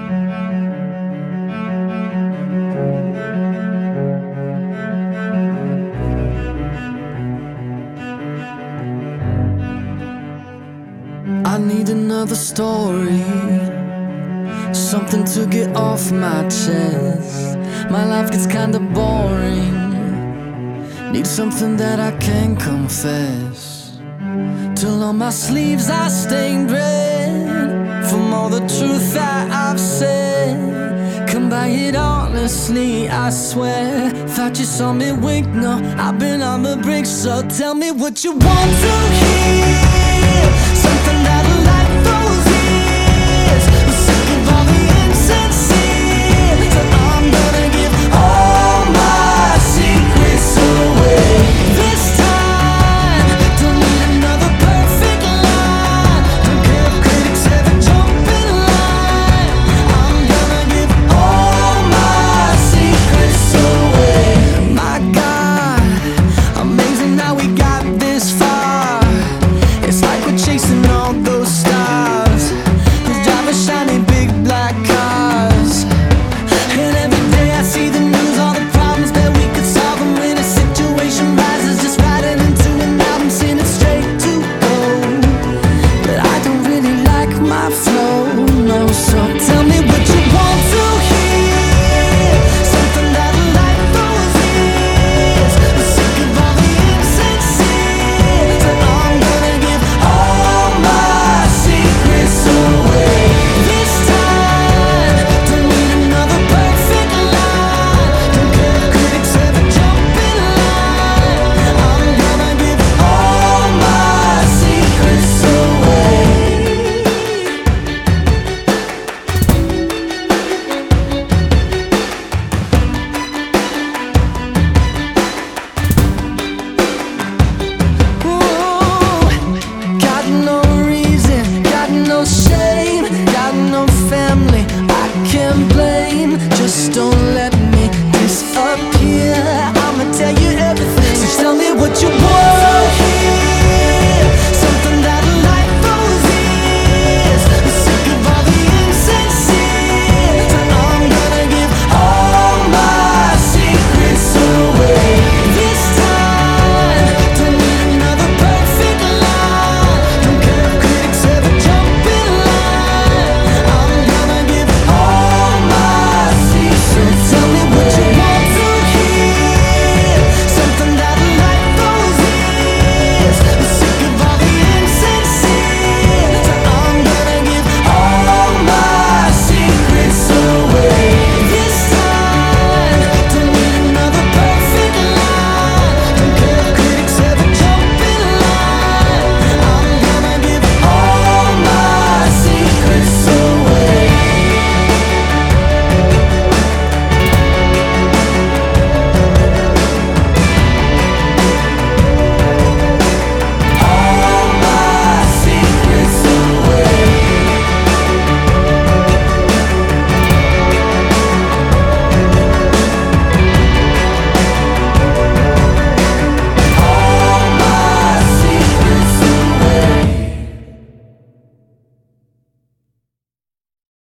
I need another story, something to get off my chest. My life gets kinda boring, need something that I can confess. Till on my sleeves are stained red from all the truth that I've said. Come by it honestly, I swear. Thought you saw me wink, no, I've been on the brink. So tell me what you want to hear, something that